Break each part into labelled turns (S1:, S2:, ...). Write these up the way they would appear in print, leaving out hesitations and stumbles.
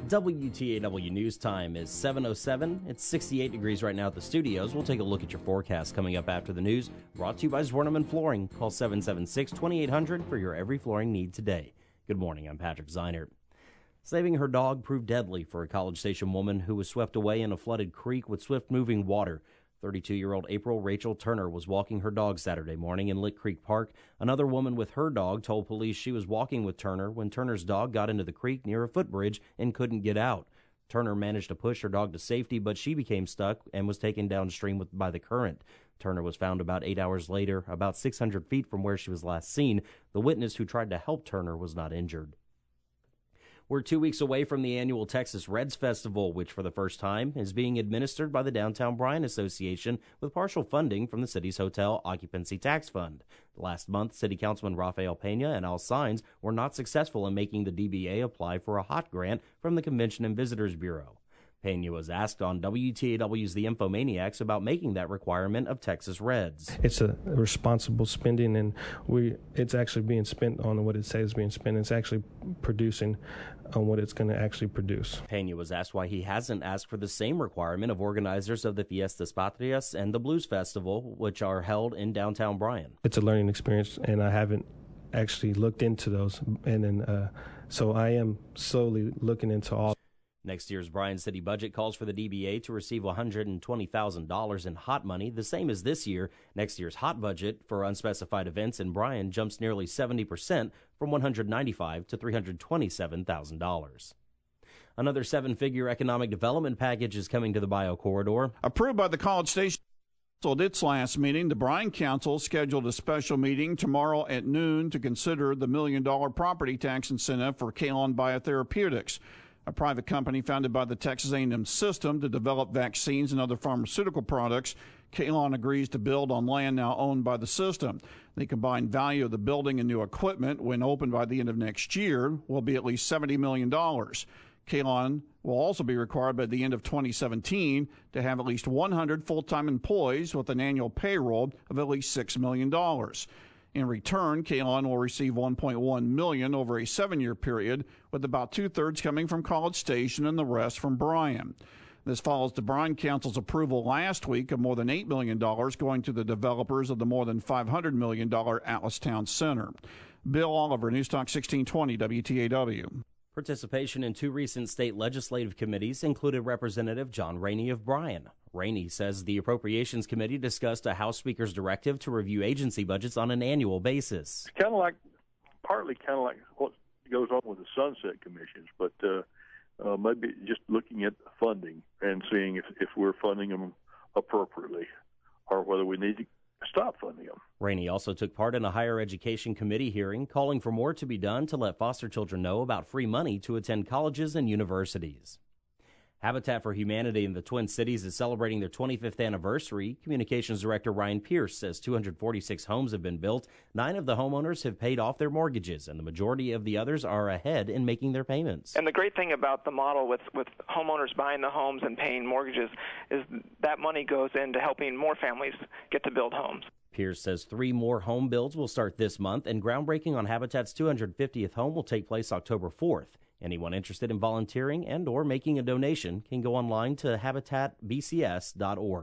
S1: WTAW News Time is 7:07. It's 68 degrees right now at the studios. We'll take a look at your forecast coming up after the news. Brought to you by Zwerneman Flooring. Call 776-2800 for your every flooring need today. Good morning. I'm Patrick Zeinert. Saving her dog proved deadly for a College Station woman who was swept away in a flooded creek with swift-moving water. 32-year-old April Rachel Turner was walking her dog Saturday morning in Lick Creek Park. Another woman with her dog told police she was walking with Turner when Turner's dog got into the creek near a footbridge and couldn't get out. Turner managed to push her dog to safety, but she became stuck and was taken downstream by the current. Turner was found about 8 hours later, about 600 feet from where she was last seen. The witness who tried to help Turner was not injured. We're 2 weeks away from the annual Texas Reds Festival, which for the first time is being administered by the Downtown Bryan Association with partial funding from the city's hotel occupancy tax fund. Last month, City Councilman Rafael Pena and Al Saenz were not successful in making the DBA apply for a HOT grant from the Convention and Visitors Bureau. Pena was asked on WTAW's The Infomaniacs about making that requirement of Texas Reds.
S2: It's a responsible spending, and it's actually being spent on what it says it's being spent. It's actually producing on what it's going to actually produce.
S1: Pena was asked why he hasn't asked for the same requirement of organizers of the Fiestas Patrias and the Blues Festival, which are held in downtown Bryan.
S2: It's a learning experience, and I haven't actually looked into those, and then so I am slowly looking into all.
S1: Next year's Bryan City budget calls for the DBA to receive $120,000 in HOT money, the same as this year. Next year's HOT budget for unspecified events in Bryan jumps nearly 70% from $195,000 to $327,000. Another seven-figure economic development package is coming to the Bio Corridor.
S3: Approved by the College Station at its last meeting, the Bryan Council scheduled a special meeting tomorrow at noon to consider the $1 million property tax incentive for Kalon Biotherapeutics, a private company founded by the Texas A&M system to develop vaccines and other pharmaceutical products. Kalon agrees to build on land now owned by the system. The combined value of the building and new equipment, when opened by the end of next year, will be at least $70 million. Kalon will also be required by the end of 2017 to have at least 100 full-time employees with an annual payroll of at least $6 million. In return, Kalon will receive $1.1 million over a 7-year period, with about two-thirds coming from College Station and the rest from Bryan. This follows the Bryan Council's approval last week of more than $8 million going to the developers of the more than $500 million Atlas Town Center. Bill Oliver, News Talk 1620, WTAW.
S1: Participation in two recent state legislative committees included Representative John Rainey of Bryan. Rainey says the Appropriations Committee discussed a House Speaker's directive to review agency budgets on an annual basis.
S4: Partly like what goes on with the Sunset Commissions, but maybe just looking at funding and seeing if we're funding them appropriately or whether we need to stop funding them.
S1: Rainey also took part in a higher education committee hearing calling for more to be done to let foster children know about free money to attend colleges and universities. Habitat for Humanity in the Twin Cities is celebrating their 25th anniversary. Communications Director Ryan Pierce says 246 homes have been built. 9 of the homeowners have paid off their mortgages, and the majority of the others are ahead in making their payments.
S5: And the great thing about the model with homeowners buying the homes and paying mortgages is that money goes into helping more families get to build homes.
S1: Pierce says 3 more home builds will start this month, and groundbreaking on Habitat's 250th home will take place October 4th. Anyone interested in volunteering and or making a donation can go online to habitatbcs.org.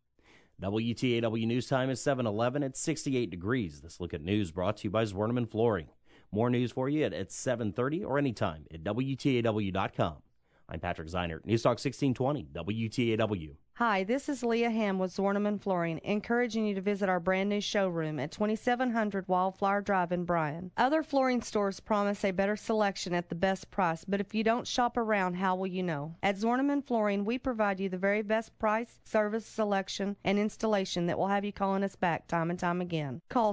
S1: WTAW News Time is 7:11. It's 68 degrees. This look at news brought to you by Zwerneman Flooring. More news for you at 7:30 or anytime at WTAW.com. I'm Patrick Zeinert, News Talk 1620, WTAW.
S6: Hi, this is Leah Ham with Zwerneman Flooring, encouraging you to visit our brand new showroom at 2700 Wildflower Drive in Bryan. Other flooring stores promise a better selection at the best price, but if you don't shop around, how will you know? At Zwerneman Flooring, we provide you the very best price, service, selection, and installation that will have you calling us back time and time again. Call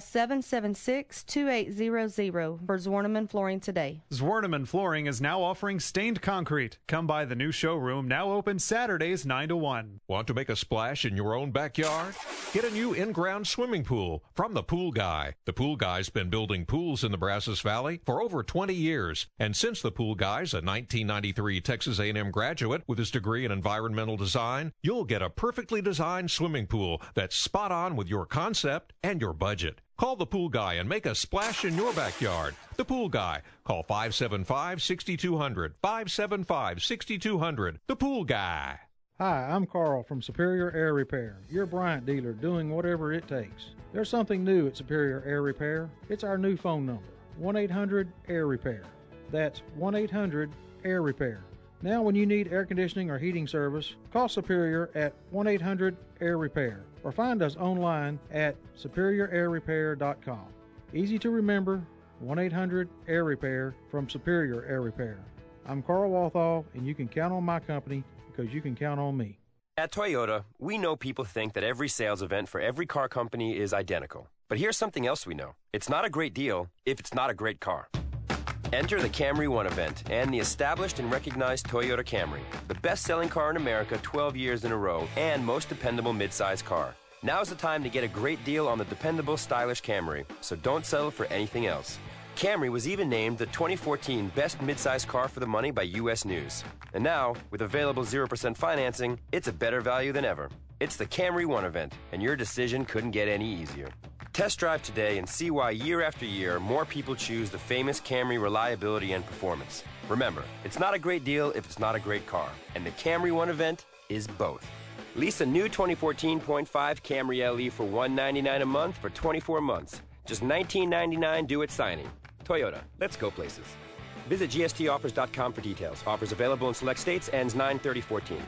S6: 776-2800 for Zwerneman Flooring today.
S7: Zwerneman Flooring is now offering stained concrete. Come by the new showroom, now open Saturdays 9 to 1.
S8: Want to make a splash in your own backyard? Get a new in-ground swimming pool from The Pool Guy. The Pool Guy's been building pools in the Brazos Valley for over 20 years. And since The Pool Guy's a 1993 Texas A&M graduate with his degree in environmental design, you'll get a perfectly designed swimming pool that's spot on with your concept and your budget. Call the Pool Guy and make a splash in your backyard. The Pool Guy. Call 575-6200. 575-6200. The Pool Guy.
S9: Hi, I'm Carl from Superior Air Repair, your Bryant dealer doing whatever it takes. There's something new at Superior Air Repair. It's our new phone number, 1-800-AIR-REPAIR. That's 1-800-AIR-REPAIR. Now when you need air conditioning or heating service, call Superior at 1-800-AIR-REPAIR or find us online at superiораirrepair.com. Easy to remember, 1-800-AIR-REPAIR from Superior Air Repair. I'm Carl Walthall, and you can count on my company because you can count on me.
S10: At Toyota, we know people think that every sales event for every car company is identical. But here's something else we know. It's not a great deal if it's not a great car. Enter the Camry One event and the established and recognized Toyota Camry, the best-selling car in America 12 years in a row and most dependable midsize car. Now's the time to get a great deal on the dependable, stylish Camry, so don't settle for anything else. Camry was even named the 2014 Best Midsize Car for the Money by U.S. News. And now, with available 0% financing, it's a better value than ever. It's the Camry One event, and your decision couldn't get any easier. Test drive today and see why year after year, more people choose the famous Camry reliability and performance. Remember, it's not a great deal if it's not a great car, and the Camry One event is both. Lease a new 2014.5 Camry LE for $199 a month for 24 months. Just $19.99 due at signing. Toyota, let's go places. Visit gstoffers.com for details. Offers available in select states, ends 9/30/14.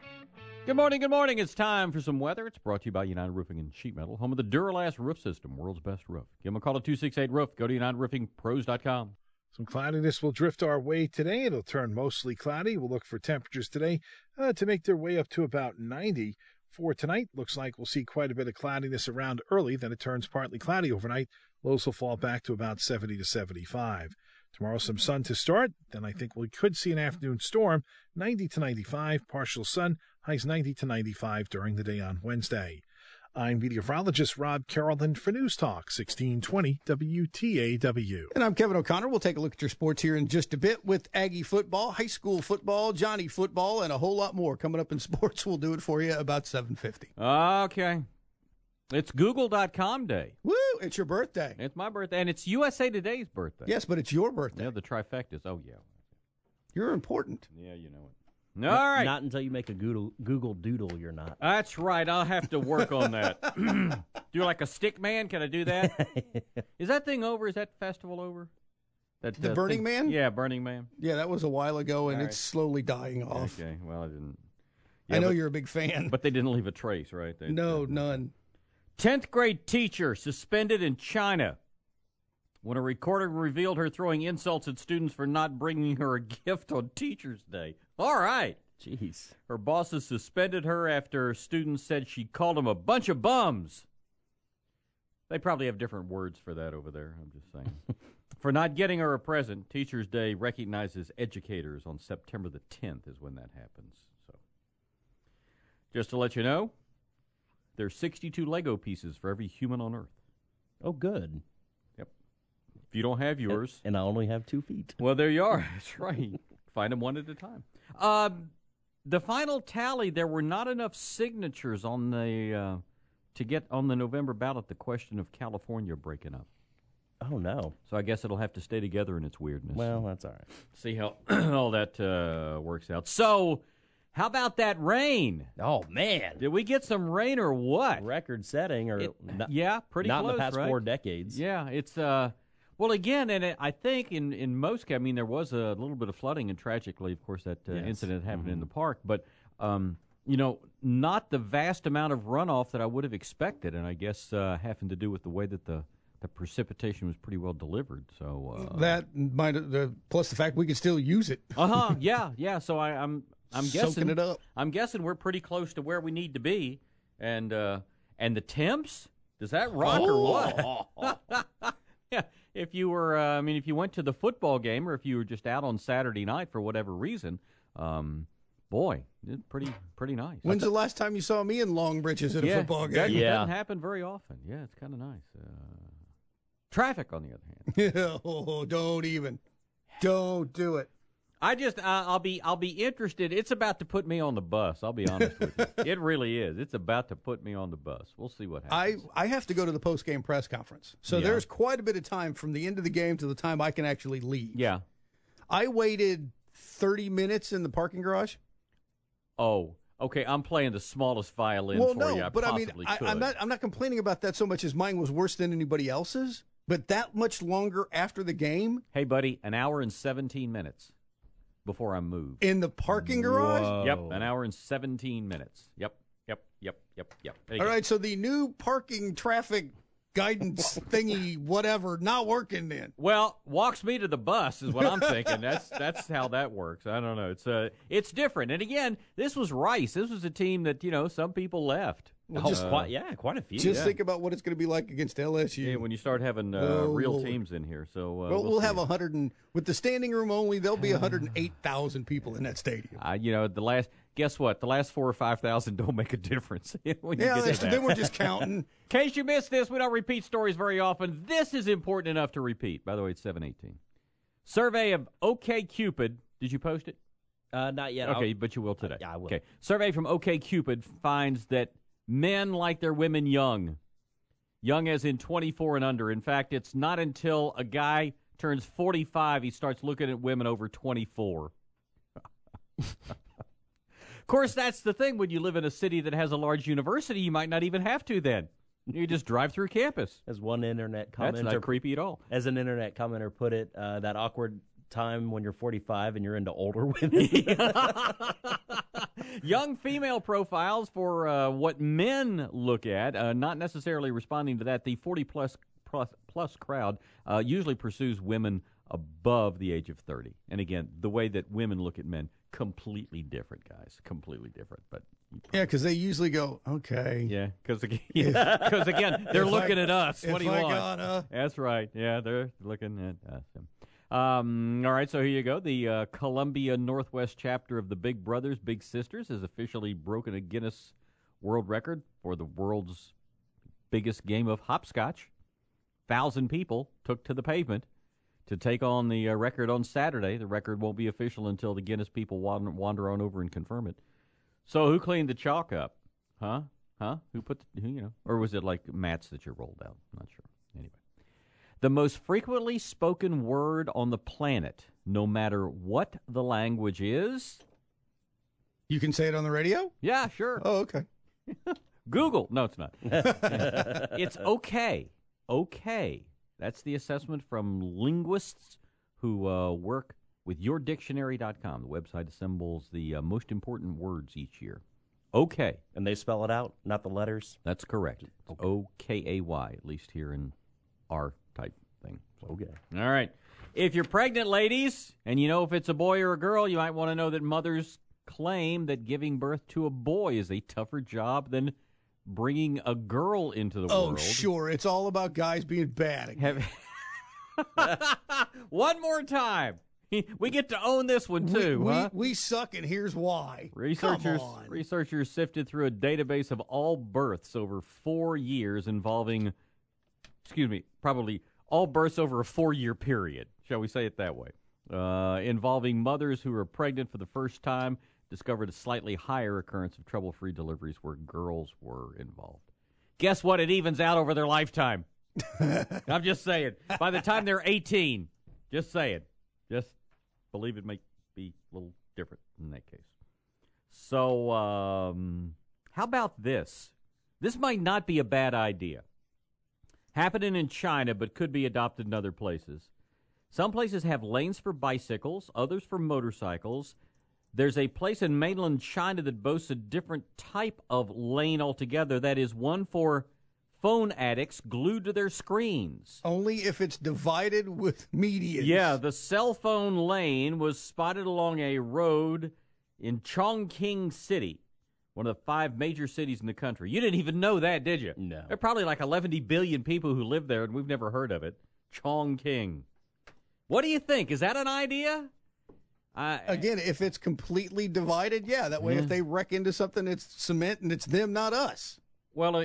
S11: Good morning, good morning. It's time for some weather. It's brought to you by United Roofing and Sheet Metal, home of the Duralast Roof System, world's best roof. Give them a call at 268-ROOF. Go to UnitedRoofingPros.com.
S12: Some cloudiness will drift our way today. It'll turn mostly cloudy. We'll look for temperatures today to make their way up to about 90. For tonight, looks like we'll see quite a bit of cloudiness around early. Then it turns partly cloudy overnight. Lows will fall back to about 70 to 75. Tomorrow, some sun to start. Then I think we could see an afternoon storm, 90 to 95, partial sun, highs 90 to 95 during the day on Wednesday. I'm meteorologist Rob Carrollton for News Talk 1620 WTAW.
S13: And I'm Kevin O'Connor. We'll take a look at your sports here in just a bit with Aggie football, high school football, Johnny football, and a whole lot more coming up in sports. We'll do it for you about 7:50.
S11: Okay. It's Google.com day.
S13: Woo! It's your birthday.
S11: It's my birthday, and it's USA Today's birthday.
S13: Yes, but it's your birthday.
S11: Yeah, the trifectas. Oh, yeah.
S13: You're important.
S11: Yeah, you know it. All right.
S1: Not until you make a Google Doodle, you're not.
S11: That's right. I'll have to work on that. Do like a stick man? Can I do that? Is that thing over? Is that festival over?
S13: The Burning Man?
S11: Yeah, Burning Man.
S13: Yeah, that was a while ago, and it's slowly dying off.
S11: Okay, well, I didn't. Yeah,
S13: I know you're a big fan.
S11: But they didn't leave a trace, right?
S13: No, none.
S11: 10th grade teacher suspended in China when a recording revealed her throwing insults at students for not bringing her a gift on Teacher's Day. All right.
S1: Jeez.
S11: Her bosses suspended her after students said she called them a bunch of bums. They probably have different words for that over there, I'm just saying. For not getting her a present, Teacher's Day recognizes educators on September the 10th is when that happens. So, just to let you know, there's 62 Lego pieces for every human on Earth.
S1: Oh, good.
S11: Yep. If you don't have yours.
S1: And I only have 2 feet.
S11: Well, there you are. That's right. Find them one at a time. The final tally, there were not enough signatures on the to get on the November ballot the question of California breaking up.
S1: Oh, no.
S11: So I guess it'll have to stay together in its weirdness.
S1: Well, that's all right.
S11: See how all that works out. So, how about that rain?
S1: Oh, man.
S11: Did we get some rain or what?
S1: Record setting.
S11: Yeah, pretty
S1: not
S11: close,
S1: in the past
S11: right?
S1: 4 decades.
S11: Yeah, it's, well, again, and I think in most, I mean, there was a little bit of flooding, and tragically, of course, that incident happened in the park. But, you know, not the vast amount of runoff that I would have expected, and I guess having to do with the way that the precipitation was pretty well delivered. So
S13: that might plus the fact we could still use it.
S11: Yeah. So I'm guessing
S13: soaking it up.
S11: I'm guessing we're pretty close to where we need to be, and the temps, does that rock or what? Yeah. If you were, if you went to the football game, or if you were just out on Saturday night for whatever reason, boy, it's pretty nice.
S13: When's the last time you saw me in long breeches at a football game?
S11: It doesn't happen very often. Yeah, it's kind of nice. Traffic, on the other hand.
S13: Oh, don't do it.
S11: I'll be interested. It's about to put me on the bus. I'll be honest with you. It really is. It's about to put me on the bus. We'll see what happens.
S13: I have to go to the post-game press conference. So there's quite a bit of time from the end of the game to the time I can actually leave.
S11: Yeah.
S13: I waited 30 minutes in the parking garage.
S11: Oh, okay. I'm playing the smallest violin for you.
S13: But I'm not complaining about that so much as mine was worse than anybody else's. But that much longer after the game.
S11: Hey, buddy, an hour and 17 minutes before I moved.
S13: In the parking garage?
S11: Whoa. Yep, an hour and 17 minutes. Yep.
S13: All right, so the new parking traffic guidance thingy, whatever, not working then.
S11: Well, walks me to the bus is what I'm thinking. That's how that works. I don't know. It's different. And again, this was Rice. This was a team that, some people left.
S1: Well, quite a few.
S13: Just think about what it's going to be like against LSU.
S11: Yeah, when you start having real teams in here. So
S13: we'll have 100 with the standing room only. There'll be 108,000 people in that stadium.
S11: Guess what? The last 4,000 or 5,000 don't make a difference.
S13: Then we're just counting.
S11: In case you missed this, we don't repeat stories very often. This is important enough to repeat. By the way, it's 7:18. Survey of OkCupid. Did you post it?
S1: Not yet.
S11: Okay, but you will today.
S1: Yeah, I will.
S11: Okay. Survey from OkCupid finds that men like their women young. Young as in 24 and under. In fact, it's not until a guy turns 45 he starts looking at women over 24. Of course, that's the thing. When you live in a city that has a large university, you might not even have to then. You just drive through campus.
S1: As one internet commenter,
S11: that's not creepy at all.
S1: As an internet commenter put it, that awkward time when you're 45 and you're into older women.
S11: Young female profiles for what men look at, not necessarily responding to that. The 40-plus crowd usually pursues women above the age of 30. And again, the way that women look at men, completely different, guys. Completely different. But
S13: yeah, because they usually go, okay.
S11: Yeah, because again, they're looking at us. What do you want? That's right. Yeah, they're looking at us. All right, so here you go. The Columbia Northwest chapter of the Big Brothers Big Sisters has officially broken a Guinness World Record for the world's biggest game of hopscotch. 1,000 people took to the pavement to take on the record on Saturday. The record won't be official until the Guinness people wander on over and confirm it. So who cleaned the chalk up? Huh? Or was it like mats that you rolled out? I'm not sure. Anyway. The most frequently spoken word on the planet, no matter what the language is.
S13: You can say it on the radio?
S11: Yeah, sure.
S13: Oh, okay.
S11: Google. No, it's not. It's okay. Okay. That's the assessment from linguists who work with yourdictionary.com. The website assembles the most important words each year. Okay.
S1: And they spell it out, not the letters?
S11: That's correct. It's O-K-A-Y, at least here in our type thing.
S1: Okay.
S11: All right. If you're pregnant, ladies, and you know if it's a boy or a girl, you might want to know that mothers claim that giving birth to a boy is a tougher job than bringing a girl into the world.
S13: Oh, sure. It's all about guys being bad.
S11: One more time. We get to own this one, too.
S13: We suck, and here's why.
S11: Researchers sifted through a database of all births over 4 years involving, probably all births over a 4-year period. Shall we say it that way? Involving mothers who were pregnant for the first time, discovered a slightly higher occurrence of trouble-free deliveries where girls were involved. Guess what? It evens out over their lifetime. I'm just saying. By the time they're 18, just saying. Just believe it may be a little different in that case. So, how about this? This might not be a bad idea. Happening in China, but could be adopted in other places. Some places have lanes for bicycles, others for motorcycles. There's a place in mainland China that boasts a different type of lane altogether. That is one for phone addicts glued to their screens.
S13: Only if it's divided with medians.
S11: Yeah, the cell phone lane was spotted along a road in Chongqing City, one of the 5 major cities in the country. You didn't even know that, did you?
S1: No.
S11: There are probably like 11 billion people who live there, and we've never heard of it. Chongqing. What do you think? Is that an idea?
S13: Again, if it's completely divided, yeah. That way, if they wreck into something, it's cement and it's them, not us.
S11: Well,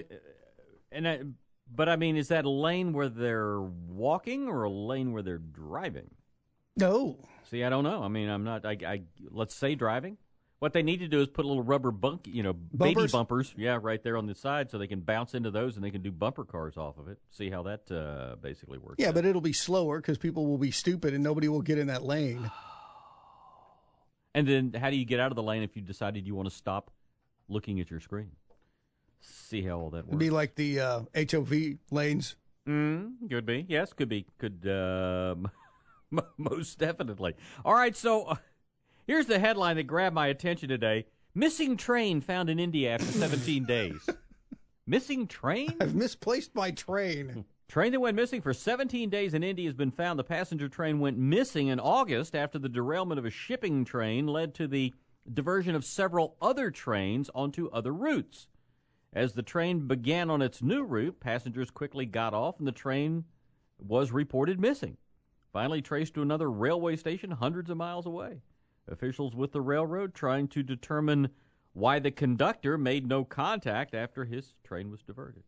S11: but I mean, is that a lane where they're walking or a lane where they're driving?
S13: No.
S11: See, I don't know. I mean, I'm not. Let's say driving. What they need to do is put a little rubber baby bumpers, right there on the side, so they can bounce into those and they can do bumper cars off of it. See how that basically works.
S13: Yeah, but it'll be slower because people will be stupid and nobody will get in that lane.
S11: And then, how do you get out of the lane if you decided you want to stop looking at your screen? See how all that works.
S13: It'd be like the HOV lanes.
S11: Could be. Yes, could be. Could most definitely. All right, so here's the headline that grabbed my attention today. Missing train found in India after 17 days. Missing train?
S13: I've misplaced my train.
S11: Train that went missing for 17 days in India has been found. The passenger train went missing in August after the derailment of a shipping train led to the diversion of several other trains onto other routes. As the train began on its new route, passengers quickly got off and the train was reported missing. Finally traced to another railway station hundreds of miles away. Officials with the railroad trying to determine why the conductor made no contact after his train was diverted.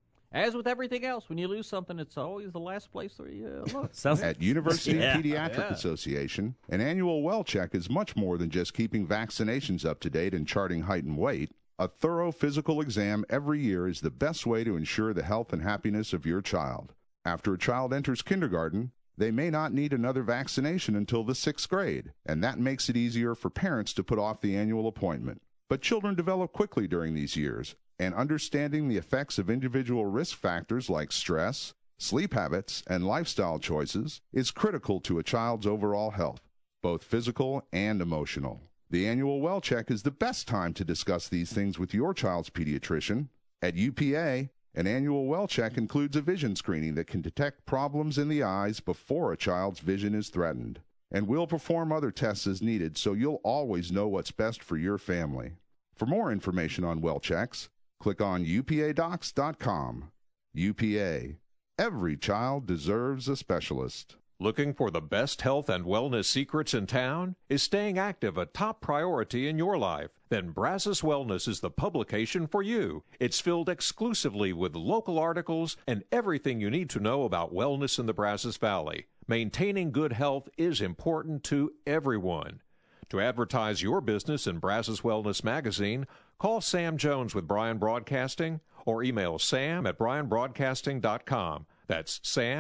S11: As with everything else, when you lose something, it's always the last place where you look.
S14: At University Pediatric Association, an annual well check is much more than just keeping vaccinations up to date and charting height and weight. A thorough physical exam every year is the best way to ensure the health and happiness of your child. After a child enters kindergarten, they may not need another vaccination until the 6th grade, and that makes it easier for parents to put off the annual appointment. But children develop quickly during these years, and understanding the effects of individual risk factors like stress, sleep habits, and lifestyle choices is critical to a child's overall health, both physical and emotional. The annual well check is the best time to discuss these things with your child's pediatrician. At UPA, an annual well check includes a vision screening that can detect problems in the eyes before a child's vision is threatened. And we'll perform other tests as needed so you'll always know what's best for your family. For more information on well checks, click on upadocs.com. UPA. Every child deserves a specialist.
S8: Looking for the best health and wellness secrets in town? Is staying active a top priority in your life? Then Brazos Wellness is the publication for you. It's filled exclusively with local articles and everything you need to know about wellness in the Brazos Valley. Maintaining good health is important to everyone. To advertise your business in Brazos Wellness Magazine, call Sam Jones with Bryan Broadcasting or email sam@bryanbroadcasting.com. That's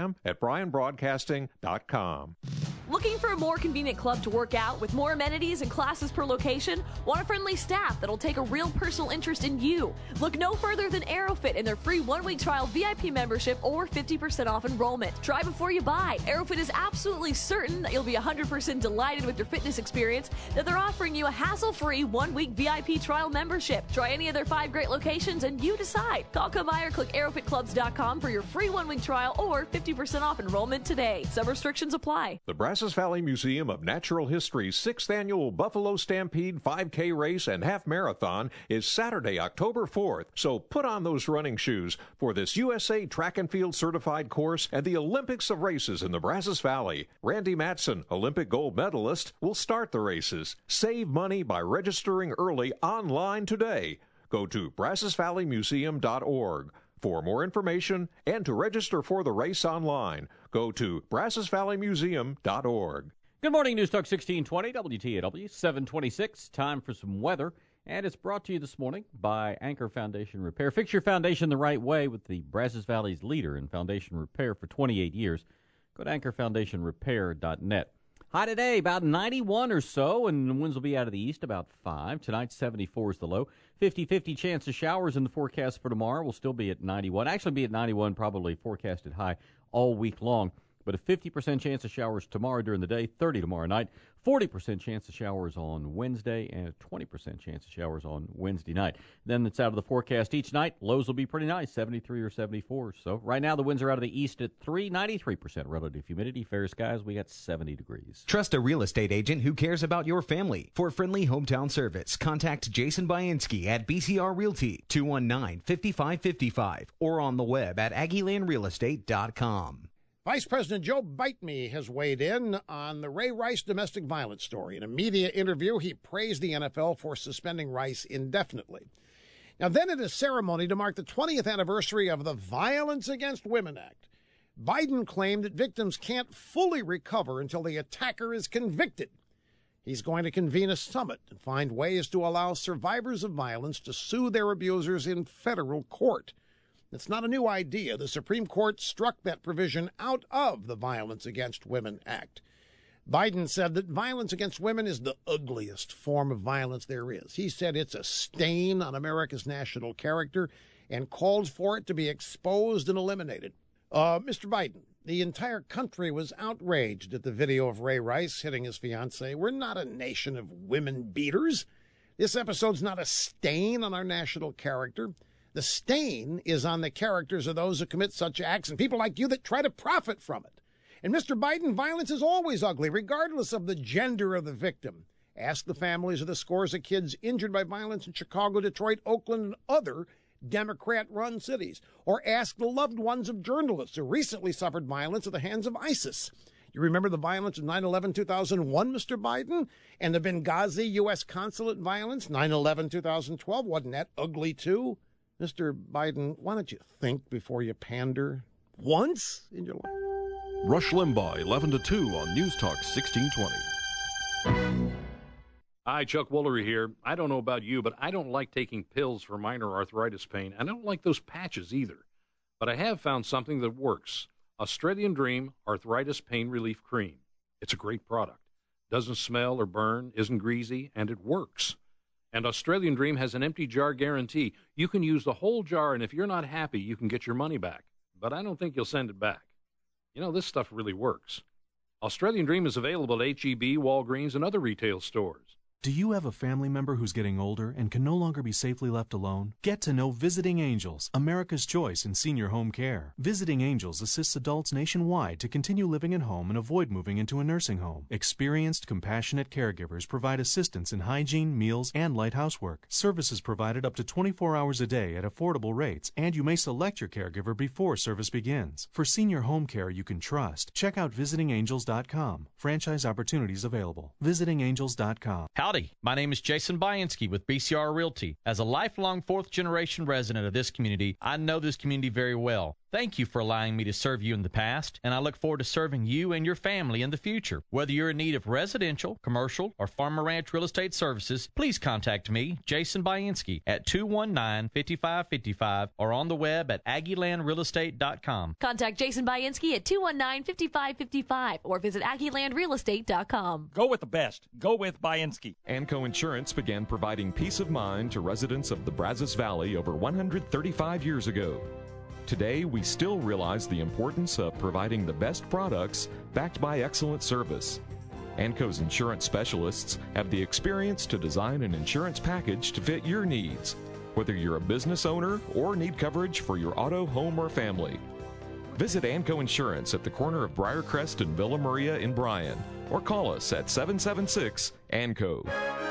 S8: sam@bryanbroadcasting.com.
S15: Looking for a more convenient club to work out with more amenities and classes per location? Want a friendly staff that'll take a real personal interest in you? Look no further than Aerofit and their free one-week trial VIP membership or 50% off enrollment. Try before you buy. Aerofit is absolutely certain that you'll be 100% delighted with your fitness experience, that they're offering you a hassle-free one-week VIP trial membership. Try any of their 5 great locations and you decide. Call, come by, or click aerofitclubs.com for your free one-week trial or 50% off enrollment today. Some restrictions apply.
S8: The Brazos Valley Museum of Natural History's 6th annual Buffalo Stampede 5K race and half marathon is Saturday, October 4th. So put on those running shoes for this USA Track and Field certified course and the Olympics of races in the Brazos Valley. Randy Matson, Olympic gold medalist, will start the races. Save money by registering early online today. Go to BrazosValleyMuseum.org. For more information and to register for the race online, go to BrazosValleyMuseum.org.
S11: Good morning, News Talk 1620, WTAW, 726. Time for some weather, and it's brought to you this morning by Anchor Foundation Repair. Fix your foundation the right way with the Brazos Valley's leader in foundation repair for 28 years. Go to anchorfoundationrepair.net. High today, about 91 or so, and the winds will be out of the east about 5. Tonight, 74 is the low. 50-50 chance of showers in the forecast for tomorrow. Will still be at 91. Actually be at 91, probably forecasted high all week long. But a 50% chance of showers tomorrow during the day, 30 tomorrow night, 40% chance of showers on Wednesday, and a 20% chance of showers on Wednesday night. Then it's out of the forecast each night. Lows will be pretty nice, 73 or 74. So right now the winds are out of the east at 3, 93% relative humidity. Fair skies, we got 70 degrees.
S16: Trust a real estate agent who cares about your family. For friendly hometown service, contact Jason Bainski at BCR Realty, 219-5555, or on the web at AggieLandRealEstate.com.
S17: Vice President Joe Biden has weighed in on the Ray Rice domestic violence story. In a media interview, he praised the NFL for suspending Rice indefinitely. Now, then at a ceremony to mark the 20th anniversary of the Violence Against Women Act, Biden claimed that victims can't fully recover until the attacker is convicted. He's going to convene a summit and find ways to allow survivors of violence to sue their abusers in federal court. It's not a new idea. The Supreme Court struck that provision out of the Violence Against Women Act. Biden said that violence against women is the ugliest form of violence there is. He said it's a stain on America's national character and called for it to be exposed and eliminated. Mr. Biden, the entire country was outraged at the video of Ray Rice hitting his fiancée. We're not a nation of women beaters. This episode's not a stain on our national character. The stain is on the characters of those who commit such acts and people like you that try to profit from it. And Mr. Biden, violence is always ugly, regardless of the gender of the victim. Ask the families of the scores of kids injured by violence in Chicago, Detroit, Oakland, and other Democrat-run cities. Or ask the loved ones of journalists who recently suffered violence at the hands of ISIS. You remember the violence of 9/11-2001, Mr. Biden? And the Benghazi U.S. consulate violence, 9/11-2012? Wasn't that ugly, too? Mr. Biden, why don't you think before you pander once in your life?
S18: Rush Limbaugh, 11 to 2 on News Talk 1620.
S19: Hi, Chuck Woolery here. I don't know about you, but I don't like taking pills for minor arthritis pain. I don't like those patches either. But I have found something that works. Australian Dream Arthritis Pain Relief Cream. It's a great product. Doesn't smell or burn, isn't greasy, and it works. And Australian Dream has an empty jar guarantee. You can use the whole jar, and if you're not happy, you can get your money back. But I don't think you'll send it back. You know, this stuff really works. Australian Dream is available at H-E-B, Walgreens, and other retail stores.
S20: Do you have a family member who's getting older and can no longer be safely left alone? Get to know Visiting Angels, America's choice in senior home care. Visiting Angels assists adults nationwide to continue living at home and avoid moving into a nursing home. Experienced, compassionate caregivers provide assistance in hygiene, meals, and light housework. Services provided up to 24 hours a day at affordable rates, and you may select your caregiver before service begins. For senior home care you can trust, check out visitingangels.com. Franchise opportunities available. Visitingangels.com.
S21: Howdy, my name is Jason Bainski with BCR Realty. As a lifelong fourth-generation resident of this community, I know this community very well. Thank you for allowing me to serve you in the past, and I look forward to serving you and your family in the future. Whether you're in need of residential, commercial, or farm and ranch real estate services, please contact me, Jason Bainski, at 219-5555 or on the web at AggieLandRealEstate.com.
S15: Contact Jason Bainski at 219-5555 or visit AggieLandRealEstate.com.
S22: Go with the best. Go with Bainski.
S23: Anco Insurance began providing peace of mind to residents of the Brazos Valley over 135 years ago. Today, we still realize the importance of providing the best products backed by excellent service. Anco's insurance specialists have the experience to design an insurance package to fit your needs, whether you're a business owner or need coverage for your auto, home, or family. Visit Anco Insurance at the corner of Briarcrest and Villa Maria in Bryan, or call us at 776-ANCO.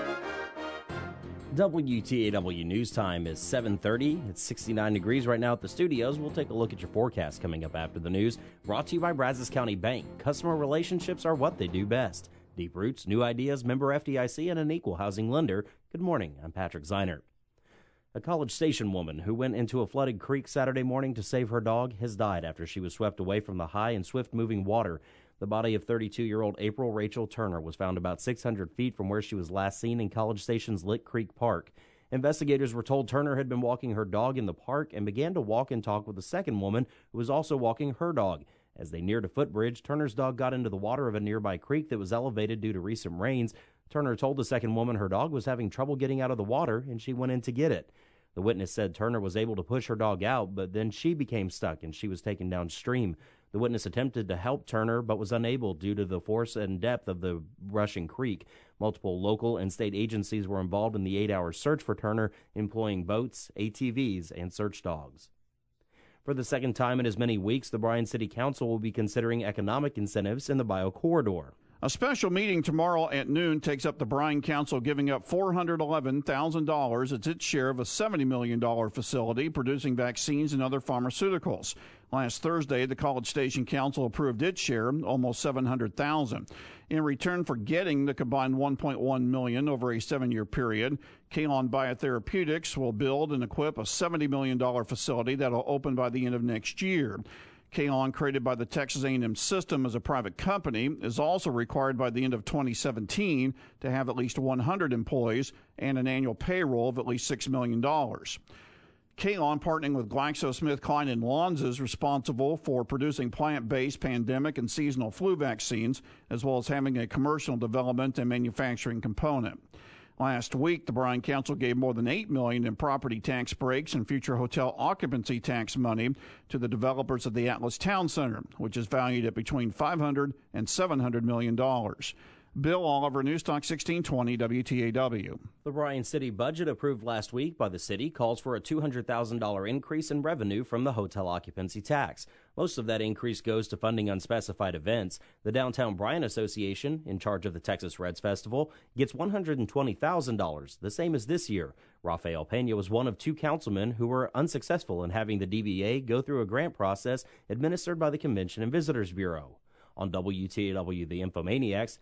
S1: WTAW News Time is 7:30. It's 69 degrees right now at the studios. We'll take a look at your forecast coming up after the news. Brought to you by Brazos County Bank. Customer relationships are what they do best. Deep roots, new ideas, member FDIC, and an equal housing lender. Good morning. I'm Patrick Zeinert. A College Station woman who went into a flooded creek Saturday morning to save her dog has died after she was swept away from the high and swift-moving water. The body of 32-year-old April Rachel Turner was found about 600 feet from where she was last seen in College Station's Lick Creek Park. Investigators were told Turner had been walking her dog in the park and began to walk and talk with a second woman who was also walking her dog. As they neared a footbridge, Turner's dog got into the water of a nearby creek that was elevated due to recent rains. Turner told the second woman her dog was having trouble getting out of the water, and she went in to get it. The witness said Turner was able to push her dog out, but then she became stuck and she was taken downstream. The witness attempted to help Turner, but was unable due to the force and depth of the rushing creek. Multiple local and state agencies were involved in the 8-hour search for Turner, employing boats, ATVs, and search dogs. For the second time in as many weeks, the Bryan City Council will be considering economic incentives in the BioCorridor.
S3: A special meeting tomorrow at noon takes up the Bryan Council giving up $411,000 as its share of a $70 million facility producing vaccines and other pharmaceuticals. Last Thursday, the College Station Council approved its share, almost $700,000. In return for getting the combined $1.1 million over a 7-year period, Kalon Biotherapeutics will build and equip a $70 million facility that will open by the end of next year. Kalon, created by the Texas A&M system as a private company, is also required by the end of 2017 to have at least 100 employees and an annual payroll of at least $6 million. Kalon, partnering with GlaxoSmithKline and Lonza, is responsible for producing plant-based pandemic and seasonal flu vaccines, as well as having a commercial development and manufacturing component. Last week, the Bryan Council gave more than $8 million in property tax breaks and future hotel occupancy tax money to the developers of the Atlas Town Center, which is valued at between $500 and $700 million. Bill Oliver, News Talk 1620 WTAW.
S1: The Bryan City budget approved last week by the city calls for a $200,000 increase in revenue from the hotel occupancy tax. Most of that increase goes to funding unspecified events. The Downtown Bryan Association, in charge of the Texas Reds Festival, gets $120,000, the same as this year. Rafael Pena was one of 2 councilmen who were unsuccessful in having the DBA go through a grant process administered by the Convention and Visitors Bureau. On WTAW, the Infomaniacs,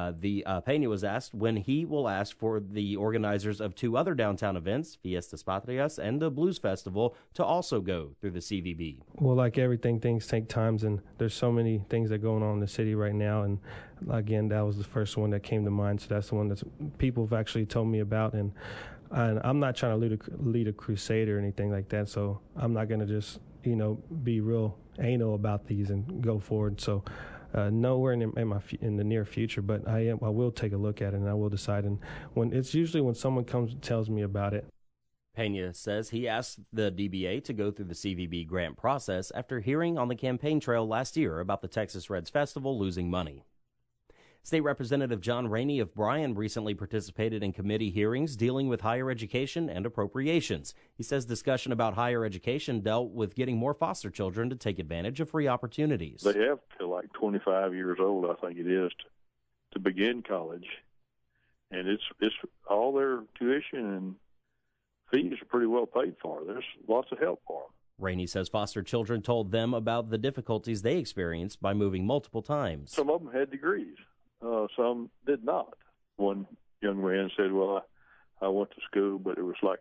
S1: Pena was asked when he will ask for the organizers of 2 other downtown events, Fiestas Patrias and the Blues Festival, to also go through the CVB.
S2: Well, like everything, things take time, and there's so many things that are going on in the city right now. And again, that was the first one that came to mind. So that's the one that people have actually told me about. And I'm not trying to lead a crusade or anything like that. So I'm not going to just, be real anal about these and go forward. So nowhere in the near future, but I will take a look at it and I will decide. And it's usually when someone comes and tells me about it.
S1: Pena says he asked the DBA to go through the CVB grant process after hearing on the campaign trail last year about the Texas Reds Festival losing money. State Representative John Rainey of Bryan recently participated in committee hearings dealing with higher education and appropriations. He says discussion about higher education dealt with getting more foster children to take advantage of free opportunities.
S4: They have till like 25 years old, I think it is, to begin college. And it's all their tuition and fees are pretty well paid for. There's lots of help for them.
S1: Rainey says foster children told them about the difficulties they experienced by moving multiple times.
S4: Some of them had degrees. Some did not. One young man said, well, I went to school, but it was like,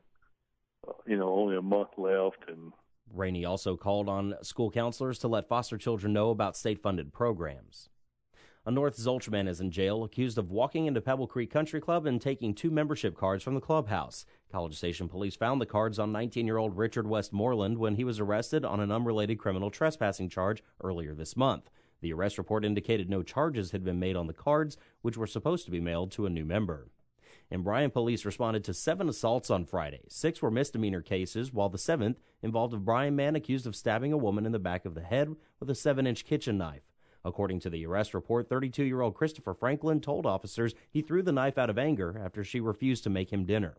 S4: only a month left. And
S1: Rainey also called on school counselors to let foster children know about state-funded programs. A North Zolch man is in jail accused of walking into Pebble Creek Country Club and taking 2 membership cards from the clubhouse. College Station police found the cards on 19-year-old Richard Westmoreland when he was arrested on an unrelated criminal trespassing charge earlier this month. The arrest report indicated no charges had been made on the cards, which were supposed to be mailed to a new member. In Bryan, police responded to 7 assaults on Friday. 6 were misdemeanor cases, while the 7th involved a Bryan man accused of stabbing a woman in the back of the head with a 7-inch kitchen knife. According to the arrest report, 32-year-old Christopher Franklin told officers he threw the knife out of anger after she refused to make him dinner.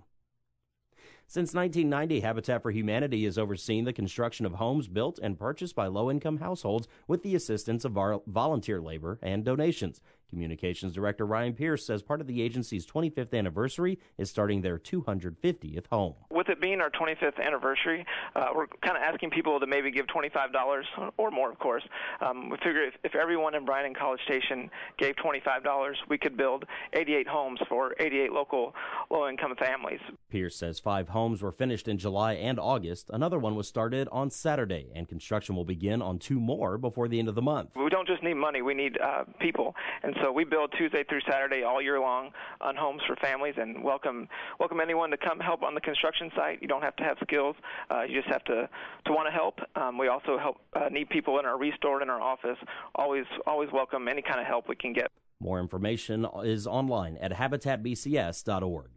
S1: Since 1990, Habitat for Humanity has overseen the construction of homes built and purchased by low-income households with the assistance of volunteer labor and donations. Communications Director Ryan Pierce says part of the agency's 25th anniversary is starting their 250th home.
S5: With it being our 25th anniversary, we're kind of asking people to maybe give $25 or more, of course. We figure if everyone in Bryan and College Station gave $25, we could build 88 homes for 88 local low-income families.
S1: Pierce says 5 homes were finished in July and August. Another one was started on Saturday, and construction will begin on 2 more before the end of the month.
S5: We don't just need money, we need people. And so we build Tuesday through Saturday all year long on homes for families and welcome anyone to come help on the construction site. You don't have to have skills. You just have to want to help. We also need people in our restore and in our office. Always welcome any kind of help we can get.
S1: More information is online at habitatbcs.org.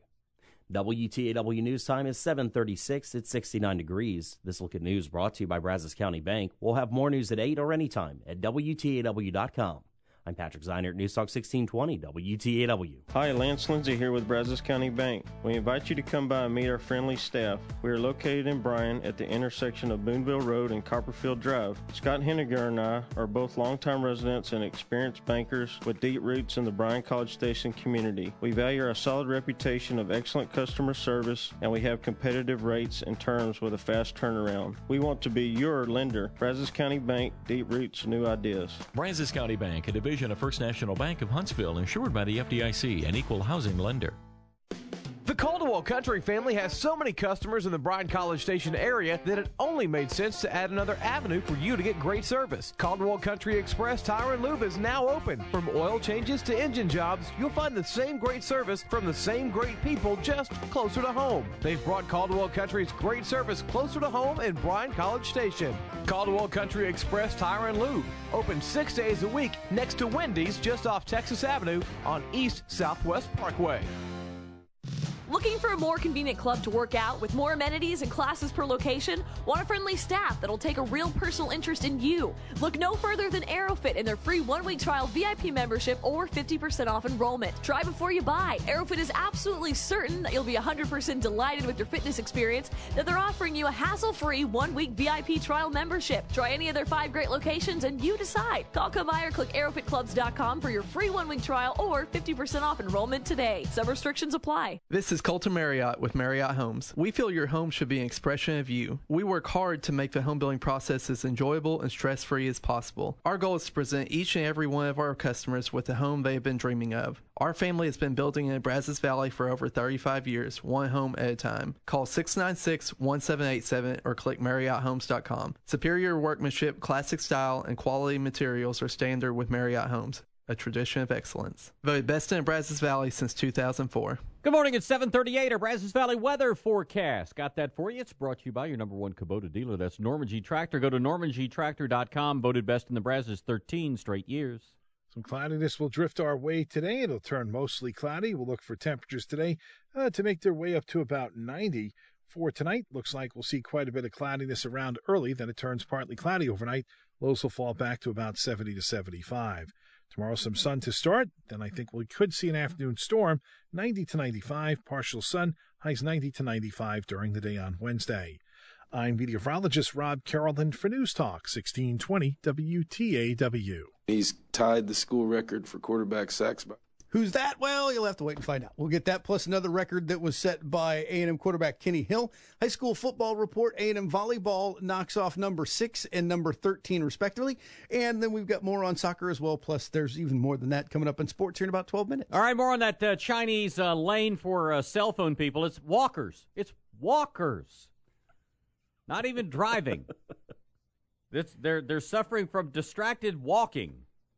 S1: WTAW News Time is 7:36. It's 69 degrees. This Look at News brought to you by Brazos County Bank. We'll have more news at 8 or anytime at WTAW.com. I'm Patrick Zeinert, News Talk 1620, WTAW.
S24: Hi, Lance Lindsay here with Brazos County Bank. We invite you to come by and meet our friendly staff. We are located in Bryan at the intersection of Boonville Road and Copperfield Drive. Scott Henniger and I are both longtime residents and experienced bankers with deep roots in the Bryan College Station community. We value our solid reputation of excellent customer service, and we have competitive rates and terms with a fast turnaround. We want to be your lender. Brazos County Bank, deep roots, new ideas.
S25: Brazos County Bank, a division of First National Bank of Huntsville, insured by the FDIC, an equal housing lender.
S26: The call to
S6: Caldwell Country family has so many customers in the Bryan College Station area that it only made sense to add another avenue for you to get great service. Caldwell Country Express Tire and Lube is now open. From oil changes to engine jobs, you'll find the same great service from the same great people just closer to home. They've brought Caldwell Country's great service closer to home in Bryan College Station. Caldwell Country Express Tire and Lube, open 6 days a week next to Wendy's just off Texas Avenue on East Southwest Parkway.
S15: Looking for a more convenient club to work out with more amenities and classes per location? Want a friendly staff that'll take a real personal interest in you? Look no further than Aerofit and their free 1-week trial VIP membership or 50% off enrollment. Try before you buy. Aerofit is absolutely certain that you'll be 100% delighted with your fitness experience, that they're offering you a hassle-free 1-week VIP trial membership. Try any of their 5 great locations and you decide. Call, come by, or click aerofitclubs.com for your free 1-week trial or 50% off enrollment today. Some restrictions apply.
S7: This is Colton Marriott with Marriott Homes. We feel your home should be an expression of you. We work hard to make the home building process as enjoyable and stress-free as possible. Our goal is to present each and every one of our customers with the home they have been dreaming of. Our family has been building in Brazos Valley for over 35 years, one home at a time. Call 696-1787 or click MarriottHomes.com. Superior workmanship, classic style, and quality materials are standard with Marriott Homes, a tradition of excellence. Voted best in Brazos Valley since 2004.
S11: Good morning. It's 7:38. Our Brazos Valley weather forecast. Got that for you. It's brought to you by your number one Kubota dealer. That's Norman G. Tractor. Go to normangtractor.com. Voted best in the Brazos 13 straight years.
S9: Some cloudiness will drift our way today. It'll turn mostly cloudy. We'll look for temperatures today to make their way up to about 90. For tonight, looks like we'll see quite a bit of cloudiness around early. Then it turns partly cloudy overnight. Lows will fall back to about 70 to 75. Tomorrow, some sun to start. Then I think we could see an afternoon storm, 90 to 95, partial sun, highs 90 to 95 during the day on Wednesday. I'm meteorologist Rob Carrollton for News Talk 1620 WTAW.
S10: He's tied the school record for quarterback sacks.
S13: Who's that? Well, you'll have to wait and find out. We'll get that plus another record that was set by A&M quarterback Kenny Hill. High school football report, A&M volleyball knocks off number 6 and number 13 respectively. And then we've got more on soccer as well, plus there's even more than that coming up in sports here in about 12 minutes.
S11: All right, more on that Chinese lane for cell phone people. It's walkers. It's walkers. Not even driving. They're suffering from distracted walking.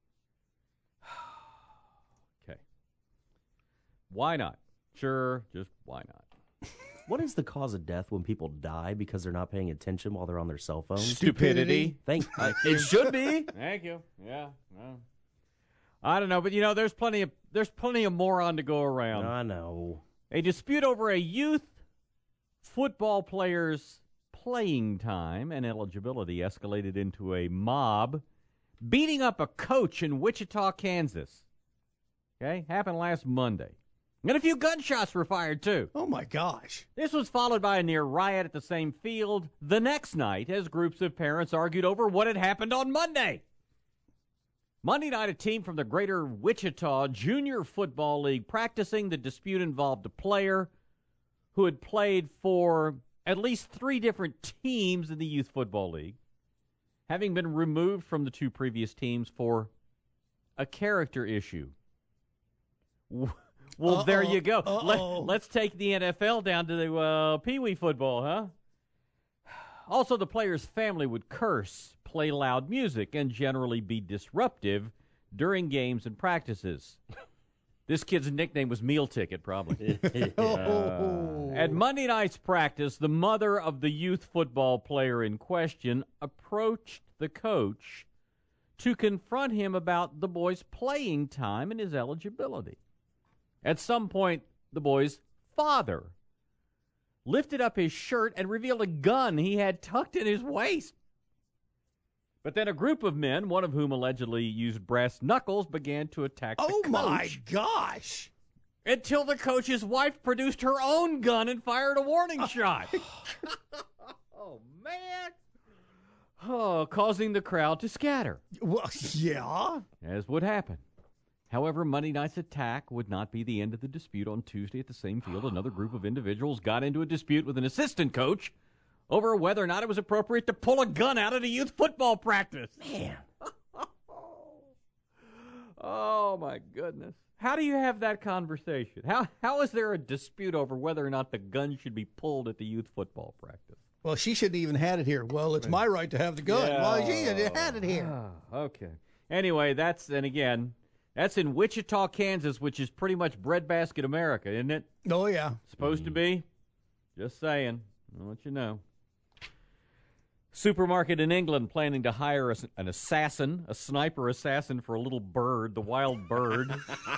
S11: Why not? Sure, just why not?
S1: What is the cause of death when people die because they're not paying attention while they're on their cell phones?
S11: Stupidity.
S1: Thank you.
S11: It should be. Thank you. Yeah. Well, I don't know, but there's plenty of moron to go around.
S1: I know.
S11: A dispute over a youth football player's playing time and eligibility escalated into a mob beating up a coach in Wichita, Kansas. Okay, happened last Monday. And a few gunshots were fired, too.
S13: Oh, my gosh.
S11: This was followed by a near riot at the same field the next night as groups of parents argued over what had happened on Monday. Monday night, a team from the Greater Wichita Junior Football League practicing. The dispute involved a player who had played for at least 3 different teams in the Youth Football League, having been removed from the 2 previous teams for a character issue. Well, there you go. Let's take the NFL down to the Pee Wee football, huh? Also, the player's family would curse, play loud music, and generally be disruptive during games and practices. This kid's nickname was Meal Ticket, probably. At Monday night's practice, the mother of the youth football player in question approached the coach to confront him about the boy's playing time and his eligibility. At some point, the boy's father lifted up his shirt and revealed a gun he had tucked in his waist. But then a group of men, one of whom allegedly used brass knuckles, began to attack the coach.
S13: Oh, my gosh.
S11: Until the coach's wife produced her own gun and fired a warning shot. Oh, man. Oh, causing the crowd to scatter.
S13: Well, yeah.
S11: As would happen. However, Monday night's attack would not be the end of the dispute. On Tuesday at the same field, another group of individuals got into a dispute with an assistant coach over whether or not it was appropriate to pull a gun out at a youth football practice.
S1: Man.
S11: Oh, my goodness. How do you have that conversation? How is there a dispute over whether or not the gun should be pulled at the youth football practice?
S13: Well, she shouldn't even had it here. Well, it's my right to have the gun.
S11: Yeah.
S13: Well, she had it here.
S11: Okay. Anyway, that's in Wichita, Kansas, which is pretty much breadbasket America, isn't it?
S13: Oh, yeah.
S11: Supposed to be? Just saying. I'll let you know. Supermarket in England planning to hire an assassin, a sniper assassin for a little bird, the wild bird.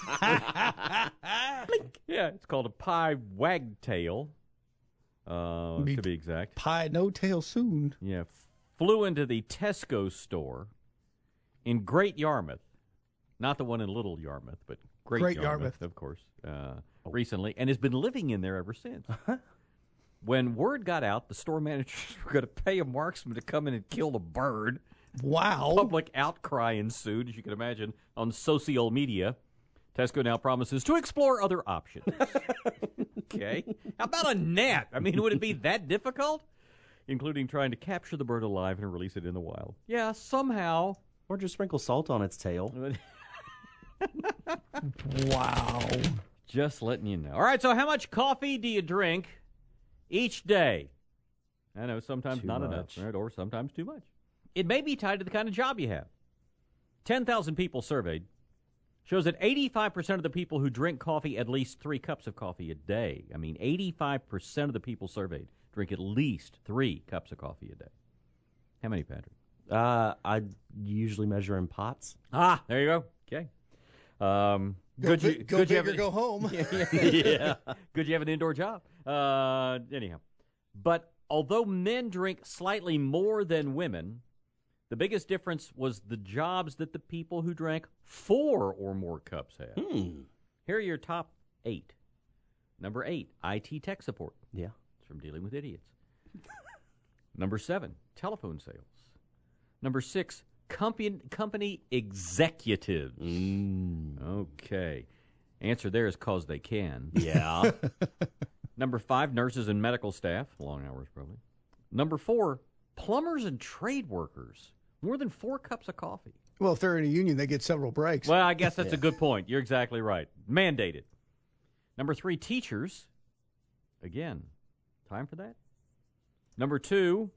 S11: Yeah, it's called a pie wagtail, to be exact.
S13: Pie no tail soon.
S11: Yeah, flew into the Tesco store in Great Yarmouth. Not the one in Little Yarmouth, but Great Yarmouth, of course, recently, and has been living in there ever since. When word got out, the store managers were going to pay a marksman to come in and kill the bird.
S13: Wow.
S11: Public outcry ensued, as you can imagine, on social media. Tesco now promises to explore other options. Okay. How about a net? I mean, would it be that difficult? Including trying to capture the bird alive and release it in the wild. Yeah, somehow.
S1: Or just sprinkle salt on its tail.
S13: Wow.
S11: Just letting you know. All right, so how much coffee do you drink each day? I know, sometimes not enough, right? Or sometimes too much. It may be tied to the kind of job you have. 10,000 people surveyed shows that 85% of the people who drink coffee at least 3 cups of coffee a day. I mean, 85% of the people surveyed drink at least 3 cups of coffee a day. How many, Patrick?
S1: I usually measure in pots.
S11: Ah, there you go. Okay.
S13: Go big or go home.
S11: Yeah. Good you have an indoor job. Anyhow. But although men drink slightly more than women, the biggest difference was the jobs that the people who drank 4 or more cups had. Here are your top 8. Number 8, IT tech support.
S1: Yeah.
S11: It's from dealing with idiots. Number 7, telephone sales. Number 6, company executives. Okay. Answer there is cause they can.
S1: Yeah.
S11: Number 5, nurses and medical staff. Long hours, probably. Number 4, plumbers and trade workers. More than 4 cups of coffee.
S13: Well, if they're in a union, they get several breaks.
S11: Well, I guess that's a good point. You're exactly right. Mandated. Number 3, teachers. Again, time for that. Number 2,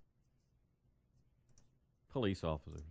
S11: police officers.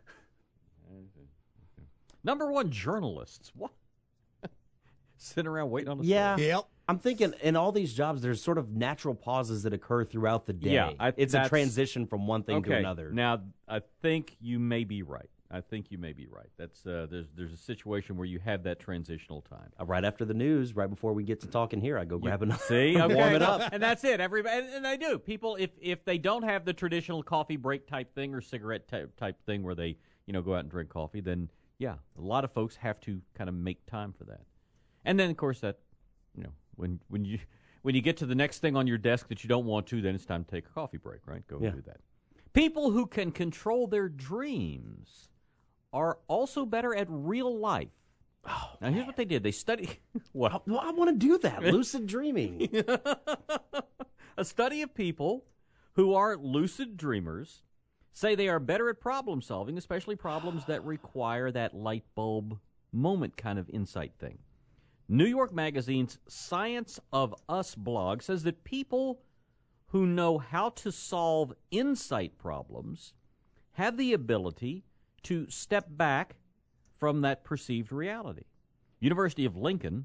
S11: Number 1, journalists. What? Sitting around waiting on a story.
S13: Yep.
S1: I'm thinking in all these jobs, there's sort of natural pauses that occur throughout the day.
S11: Yeah,
S1: it's a transition from one thing to
S11: Okay,
S1: another.
S11: now I think you may be right. That's there's a situation where you have that transitional time.
S1: Right after the news, right before we get to talking here, I go grab another.
S11: See, okay.
S1: Warm it up,
S11: and that's it. Everybody, and they do. People, if they don't have the traditional coffee break type thing or cigarette type thing where they go out and drink coffee, then yeah, a lot of folks have to kind of make time for that. And then of course that when you get to the next thing on your desk that you don't want to, then it's time to take a coffee break, right? Go and do that. People who can control their dreams are also better at real life. Oh, now, here's what they did. They studied... What?
S1: I want to do that. Lucid dreaming.
S11: A study of people who are lucid dreamers say they are better at problem solving, especially problems that require that light bulb moment kind of insight thing. New York Magazine's Science of Us blog says that people who know how to solve insight problems have the ability to step back from that perceived reality. University of Lincoln,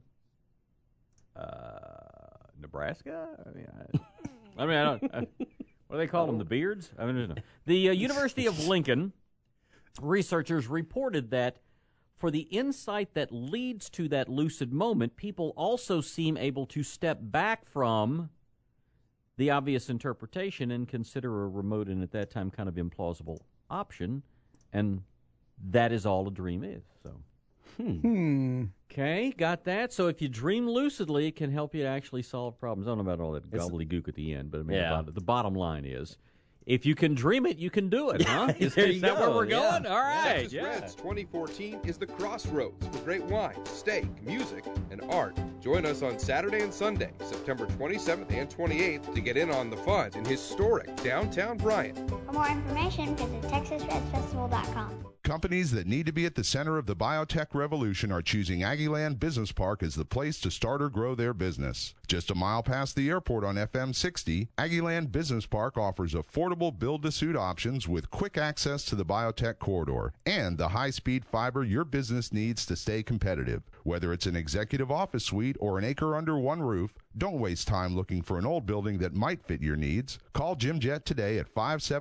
S11: Nebraska? I don't. What do they call them? The Beards? I don't know. The University of Lincoln researchers reported that for the insight that leads to that lucid moment, people also seem able to step back from the obvious interpretation and consider a remote and at that time kind of implausible option, and that is all a dream is. So, Okay, got that. So if you dream lucidly, it can help you to actually solve problems. I don't know about all that gobbledygook at the end, but I mean, the bottom line is, if you can dream it, you can do it, huh? Is that where we're going? All right.
S8: Texas Reds 2014 is the crossroads for great wine, steak, music, and art. Join us on Saturday and Sunday, September 27th and 28th, to get in on the fun in historic downtown Bryan.
S12: For more information, visit TexasRedsFestival.com. Companies that need to be at the center of the biotech revolution are choosing Aggieland Business Park as the place to start or grow their business. Just a mile past the airport on FM 60, Aggieland Business Park offers affordable build-to-suit options with quick access to the biotech corridor and the high-speed fiber your business needs to stay competitive. Whether it's an executive office suite or an acre under one roof, don't waste time looking for an old building that might fit your needs. Call Jim Jett today at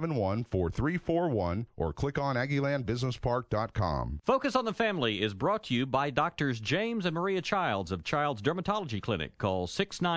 S12: 571-4341 or click on AggielandBusinessPark.com.
S25: Focus on the Family is brought to you by Doctors James and Maria Childs of Childs Dermatology Clinic. Call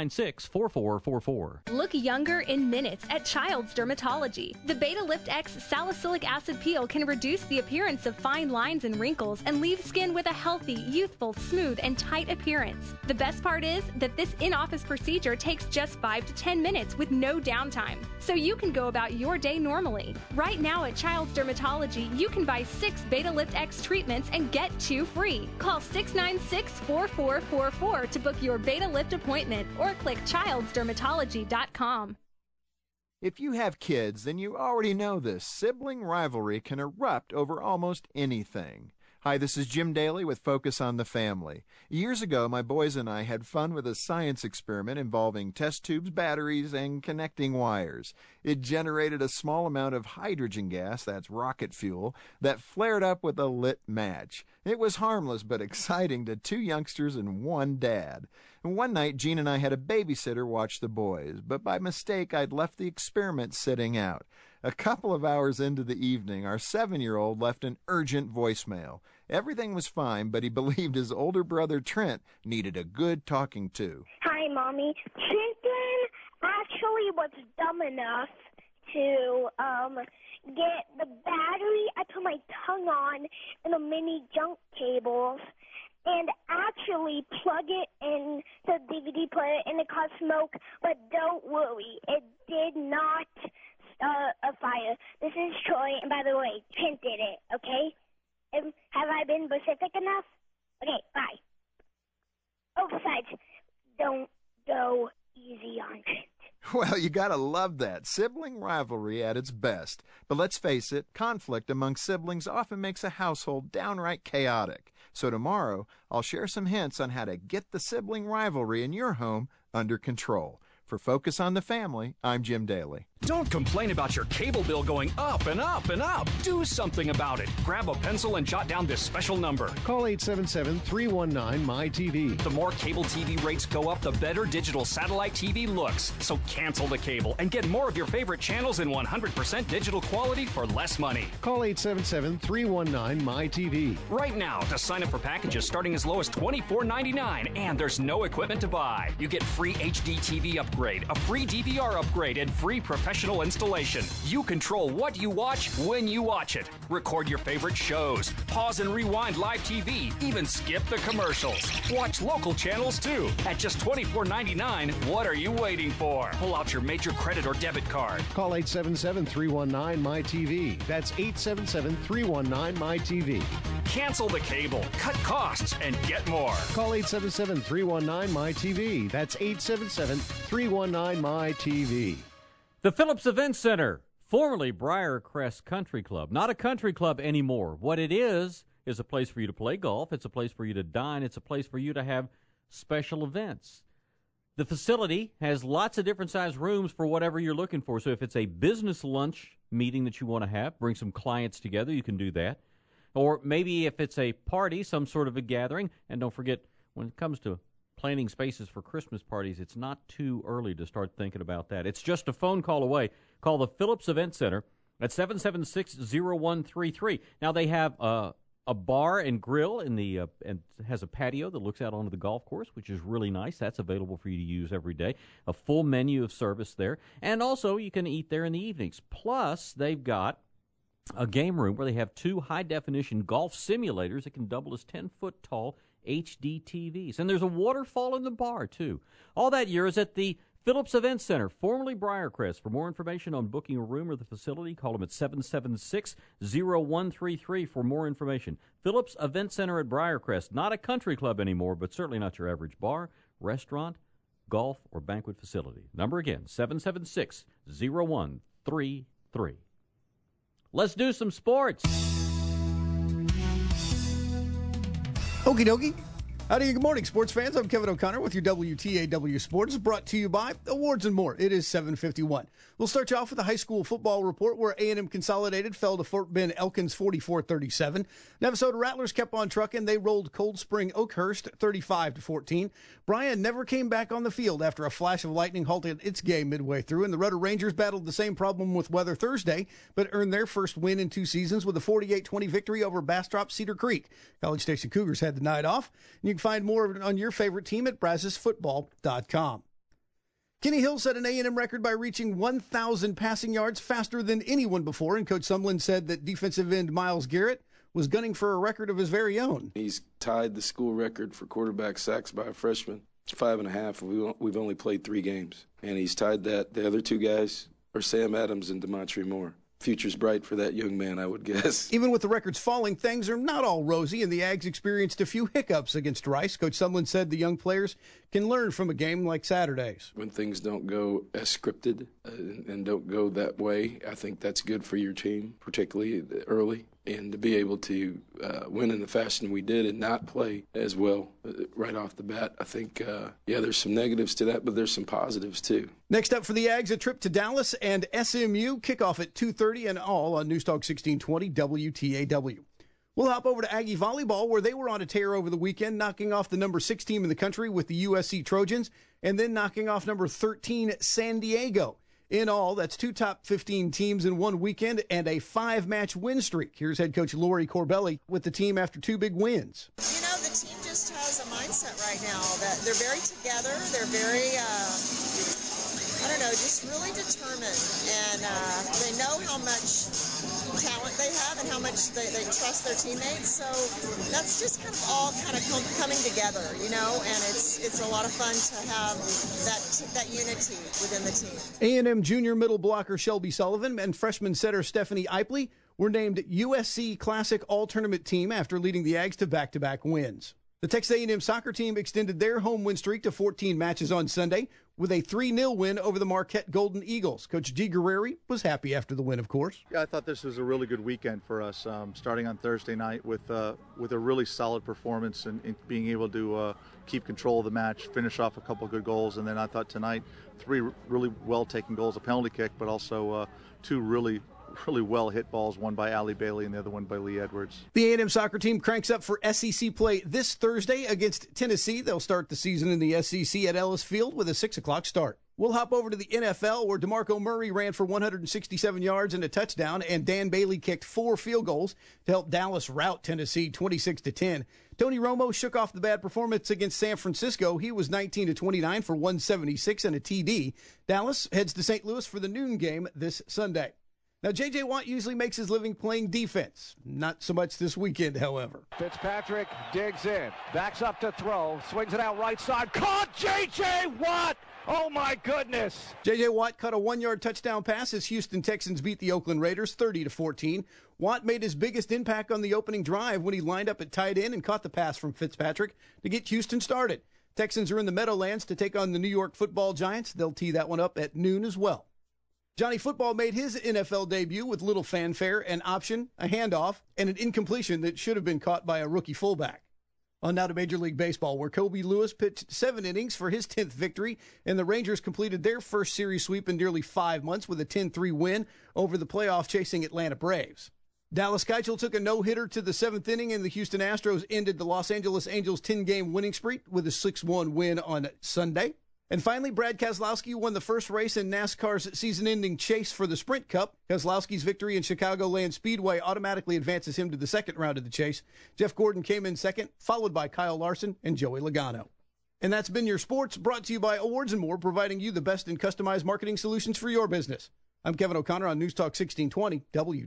S25: 696-4444.
S14: Look younger in minutes at Childs Dermatology. The Beta Lift X salicylic acid peel can reduce the appearance of fine lines and wrinkles and leave skin with a healthy, youthful, smooth, and tight appearance. The best part is that this in-office procedure takes just 5 to 10 minutes with no downtime, so you can go about your day normally. Right now at Childs Dermatology, you can buy 6 Beta Lift X treatments and get 2 free. Call 696-4444 to book your Beta Lift appointment or click childsdermatology.com.
S16: If you have kids, then you already know this. Sibling rivalry can erupt over almost anything. Hi, this is Jim Daly with Focus on the Family. Years ago, my boys and I had fun with a science experiment involving test tubes, batteries, and connecting wires. It generated a small amount of hydrogen gas, that's rocket fuel, that flared up with a lit match. It was harmless but exciting to 2 youngsters and 1 dad. And one night, Jean and I had a babysitter watch the boys, but by mistake, I'd left the experiment sitting out. A couple of hours into the evening, our 7-year-old left an urgent voicemail. Everything was fine, but he believed his older brother Trent needed a good talking to.
S17: Hi, Mommy. Trenton actually was dumb enough to get the battery I put my tongue on and the mini junk cables and actually plug it in the DVD player, and it caused smoke, but don't worry, it did not a fire. This is Troy, and by the way, Trent did it, okay? Have I been specific enough? Okay, bye. Oh, besides, don't go easy on Trent.
S16: Well, you gotta love that. Sibling rivalry at its best. But let's face it, conflict among siblings often makes a household downright chaotic. So tomorrow, I'll share some hints on how to get the sibling rivalry in your home under control. For Focus on the Family, I'm Jim Daly.
S18: Don't complain about your cable bill going up and up and up. Do something about it. Grab a pencil and jot down this special number.
S26: Call 877-319-MY-TV.
S18: The more cable TV rates go up, the better digital satellite TV looks. So cancel the cable and get more of your favorite channels in 100% digital quality for less money.
S26: Call 877-319-MY-TV.
S18: Right now, to sign up for packages starting as low as $24.99, and there's no equipment to buy. You get free HD TV upgrade, a free DVR upgrade, and free professional installation. You control what you watch when you watch it. Record your favorite shows. Pause and rewind live TV. Even skip the commercials. Watch local channels too. At just $24.99, what are you waiting for? Pull out your major credit or debit card.
S26: Call 877-319-MY-TV. That's 877-319-MY-TV.
S18: Cancel the cable, cut costs, and get more.
S26: Call 877-319-MY-TV. That's 877-319-MY-TV.
S11: The Phillips Event Center, formerly Briarcrest Country Club. Not a country club anymore. What it is a place for you to play golf. It's a place for you to dine. It's a place for you to have special events. The facility has lots of different size rooms for whatever you're looking for. So if it's a business lunch meeting that you want to have, bring some clients together, you can do that. Or maybe if it's a party, some sort of a gathering. And don't forget, when it comes to planning spaces for Christmas parties, it's not too early to start thinking about that. It's just a phone call away. Call the Phillips Event Center at 776-0133. Now, they have a bar and grill and has a patio that looks out onto the golf course, which is really nice. That's available for you to use every day. A full menu of service there. And also, you can eat there in the evenings. Plus, they've got a game room where they have 2 high-definition golf simulators that can double as 10-foot tall HD TVs. And there's a waterfall in the bar, too. All that year is at the Phillips Event Center, formerly Briarcrest. For more information on booking a room or the facility, call them at 776-0133 for more information. Phillips Event Center at Briarcrest, not a country club anymore, but certainly not your average bar, restaurant, golf, or banquet facility. Number again, 776-0133. Let's do some sports.
S13: Okie dokie. Howdy, good morning, sports fans. I'm Kevin O'Connor with your WTAW Sports, brought to you by Awards and More. It is 7:51. We'll start you off with a high school football report where A&M Consolidated fell to Fort Bend Elkins 44-37. Navasota Rattlers kept on trucking. They rolled Cold Spring Oakhurst 35-14. Bryan never came back on the field after a flash of lightning halted its game midway through, and the Rudder Rangers battled the same problem with weather Thursday, but earned their first win in 2 seasons with a 48-20 victory over Bastrop Cedar Creek. College Station Cougars had the night off. You can find more on your favorite team at BrazosFootball.com. Kenny Hill set an A&M record by reaching 1,000 passing yards faster than anyone before, and Coach Sumlin said that defensive end Myles Garrett was gunning for a record of his very own.
S10: He's tied the school record for quarterback sacks by a freshman. It's 5.5. We've only played 3 games, and he's tied that. The other 2 guys are Sam Adams and DeMontre Moore. Future's bright for that young man, I would guess.
S13: Even with the records falling, things are not all rosy, and the Ags experienced a few hiccups against Rice. Coach Sumlin said the young players can learn from a game like Saturday's.
S10: When things don't go as scripted and don't go that way, I think that's good for your team, particularly early. And to be able to win in the fashion we did and not play as well right off the bat, I think, there's some negatives to that, but there's some positives too.
S13: Next up for the Ags, a trip to Dallas and SMU. Kickoff at 2:30 and all on Newstalk 1620 WTAW. We'll hop over to Aggie Volleyball, where they were on a tear over the weekend, knocking off the number 6 team in the country with the USC Trojans, and then knocking off number 13 San Diego. In all, that's 2 top 15 teams in 1 weekend and a 5-match win streak. Here's head coach Lori Corbelli with the team after 2 big wins.
S19: You know, the team just has a mindset right now that they're very together. They're very, just really determined. And they know how much talent they have and how much they trust their teammates. So that's just all coming together, you know, and it's a lot of fun to have that unity within the team.
S13: A&M junior middle blocker Shelby Sullivan and freshman setter Stephanie Ipley were named USC Classic All-Tournament Team after leading the Ags to back-to-back wins. The Texas A&M soccer team extended their home win streak to 14 matches on Sunday with a 3-0 win over the Marquette Golden Eagles. Coach G. Guerreri was happy after the win, of course.
S20: Yeah, I thought this was a really good weekend for us, starting on Thursday night with a really solid performance and being able to keep control of the match, finish off a couple good goals, and then I thought tonight 3 really well-taken goals, a penalty kick, but also 2 really well hit balls, one by Allie Bailey and the other one by Lee Edwards.
S13: The A&M soccer team cranks up for SEC play this Thursday against Tennessee. They'll start the season in the SEC at Ellis Field with a 6 o'clock start. We'll hop over to the NFL, where DeMarco Murray ran for 167 yards and a touchdown, and Dan Bailey kicked 4 field goals to help Dallas rout Tennessee 26-10. Tony Romo shook off the bad performance against San Francisco. He was 19-29 for 176 and a TD. Dallas heads to St. Louis for the noon game this Sunday. Now, J.J. Watt usually makes his living playing defense. Not so much this weekend, however.
S21: Fitzpatrick digs in, backs up to throw, swings it out right side. Caught J.J. Watt! Oh, my goodness!
S13: J.J. Watt caught a 1-yard touchdown pass as Houston Texans beat the Oakland Raiders 30-14. Watt made his biggest impact on the opening drive when he lined up at tight end and caught the pass from Fitzpatrick to get Houston started. Texans are in the Meadowlands to take on the New York Football Giants. They'll tee that one up at noon as well. Johnny Football made his NFL debut with little fanfare, an option, a handoff, and an incompletion that should have been caught by a rookie fullback. On now to Major League Baseball, where Kobe Lewis pitched 7 innings for his 10th victory, and the Rangers completed their first series sweep in nearly 5 months with a 10-3 win over the playoff-chasing Atlanta Braves. Dallas Keuchel took a no-hitter to the 7th inning, and the Houston Astros ended the Los Angeles Angels' 10-game winning streak with a 6-1 win on Sunday. And finally, Brad Keselowski won the first race in NASCAR's season-ending chase for the Sprint Cup. Keselowski's victory in Chicagoland Speedway automatically advances him to the second round of the chase. Jeff Gordon came in second, followed by Kyle Larson and Joey Logano. And that's been your sports, brought to you by Awards and More, providing you the best in customized marketing solutions for your business. I'm Kevin O'Connor on News Talk 1620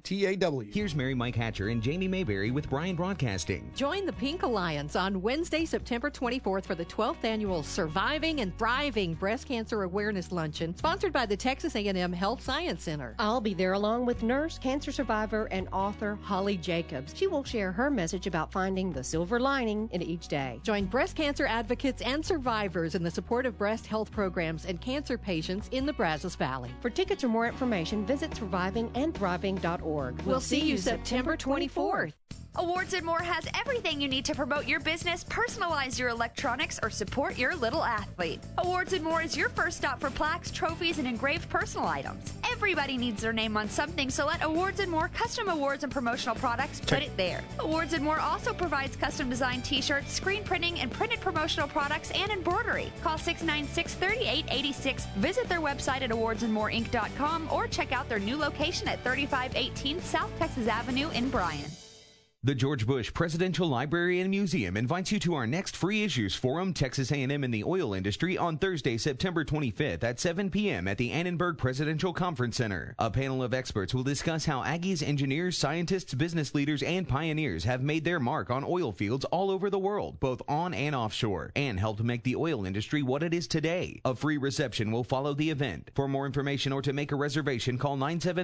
S13: WTAW.
S22: Here's Mary Mike Hatcher and Jamie Mayberry with Bryan Broadcasting.
S23: Join the Pink Alliance on Wednesday, September 24th for the 12th annual Surviving and Thriving Breast Cancer Awareness Luncheon, sponsored by the Texas A&M Health Science Center.
S26: I'll be there along with nurse, cancer survivor, and author Holly Jacobs. She will share her message about finding the silver lining in each day.
S23: Join breast cancer advocates and survivors in the support of breast health programs and cancer patients in the Brazos Valley.
S26: For tickets or more information, visit survivingandthriving.org.
S23: We'll see you September 24th.
S2: Awards and More has everything you need to promote your business, personalize your electronics, or support your little athlete. Awards and More is your first stop for plaques, trophies, and engraved personal items. Everybody needs their name on something, so let Awards and More custom awards and promotional products put it there. Awards and More also provides custom designed t-shirts, screen printing, and printed promotional products and embroidery. Call 696-3886. Visit their website at awardsandmoreinc.com or check out their new location at 3518 South Texas Avenue in Bryan.
S22: The George Bush Presidential Library and Museum invites you to our next Free Issues Forum, Texas A&M in the Oil Industry, on Thursday, September 25th at 7 p.m. at the Annenberg Presidential Conference Center. A panel of experts will discuss how Aggie's engineers, scientists, business leaders, and pioneers have made their mark on oil fields all over the world, both on and offshore, and helped make the oil industry what it is today. A free reception will follow the event. For more information or to make a reservation, call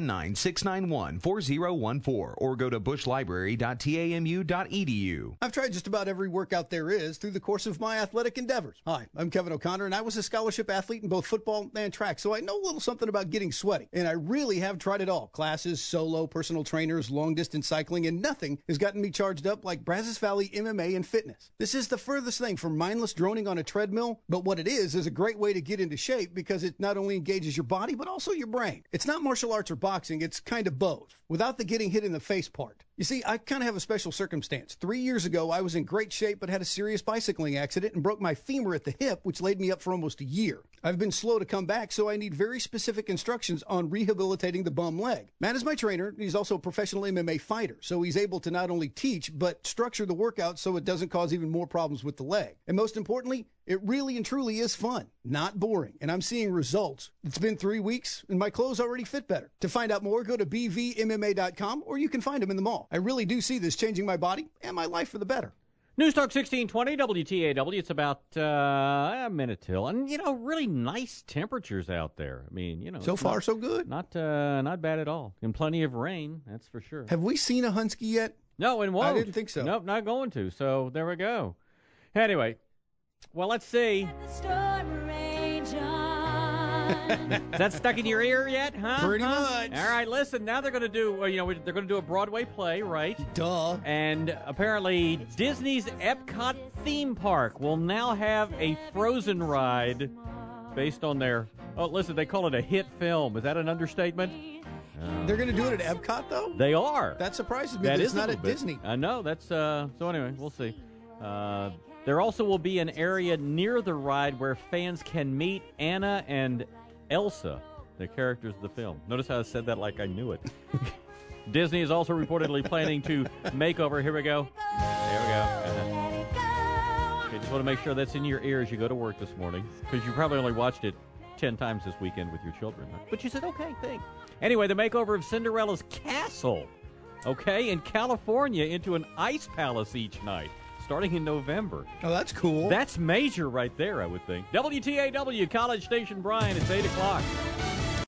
S22: 979-691-4014 or go to bushlibrary.tamu.edu.
S13: I've tried just about every workout there is through the course of my athletic endeavors. Hi, I'm Kevin O'Connor, and I was a scholarship athlete in both football and track, so I know a little something about getting sweaty. And I really have tried it all. Classes, solo, personal trainers, long-distance cycling, and nothing has gotten me charged up like Brazos Valley MMA and fitness. This is the furthest thing from mindless droning on a treadmill, but what it is a great way to get into shape because it not only engages your body, but also your brain. It's not martial arts or boxing, it's kind of both, without the getting hit in the face part. You see, I kind of have a special circumstance. 3 years ago, I was in great shape but had a serious bicycling accident and broke my femur at the hip, which laid me up for almost a year. I've been slow to come back, so I need very specific instructions on rehabilitating the bum leg. Matt is my trainer. He's also a professional MMA fighter, so he's able to not only teach, but structure the workout so it doesn't cause even more problems with the leg. And most importantly, it really and truly is fun, not boring, and I'm seeing results. It's been 3 weeks, and my clothes already fit better. To find out more, go to bvmma.com, or you can find them in the mall. I really do see this changing my body and my life for the better.
S11: News Talk 1620, WTAW. It's about a minute till. And, really nice temperatures out there. I mean,
S13: so far, so good.
S11: Not bad at all. And plenty of rain, that's for sure.
S13: Have we seen a Husky yet?
S11: No, and won't.
S13: I didn't think so.
S11: Nope, not going to. So there we go. Anyway, well, let's see. Is that stuck in your ear yet, huh?
S13: Pretty much.
S11: All right, listen, now they're going to do, they're going to do a Broadway play, right?
S13: Duh.
S11: And apparently Disney's Epcot theme park will now have a Frozen ride based on their, they call it a hit film. Is that an understatement?
S13: They're going to do it at Epcot, though?
S11: They are.
S13: That surprises me.
S11: That
S13: it's
S11: is
S13: not at Disney.
S11: I know. That's, so anyway, we'll see. There also will be an area near the ride where fans can meet Anna and Elsa, the characters of the film. Notice how I said that like I knew it. Disney is also reportedly planning to make over. Here we go. There we go. Okay, just want to make sure that's in your ear as you go to work this morning, because you probably only watched it 10 times this weekend with your children. But you said, okay, thanks. Anyway, the makeover of Cinderella's castle, in California into an ice palace each night, starting in November.
S13: Oh, that's cool.
S11: That's major right there, I would think. WTAW, College Station Bryan, it's 8 o'clock.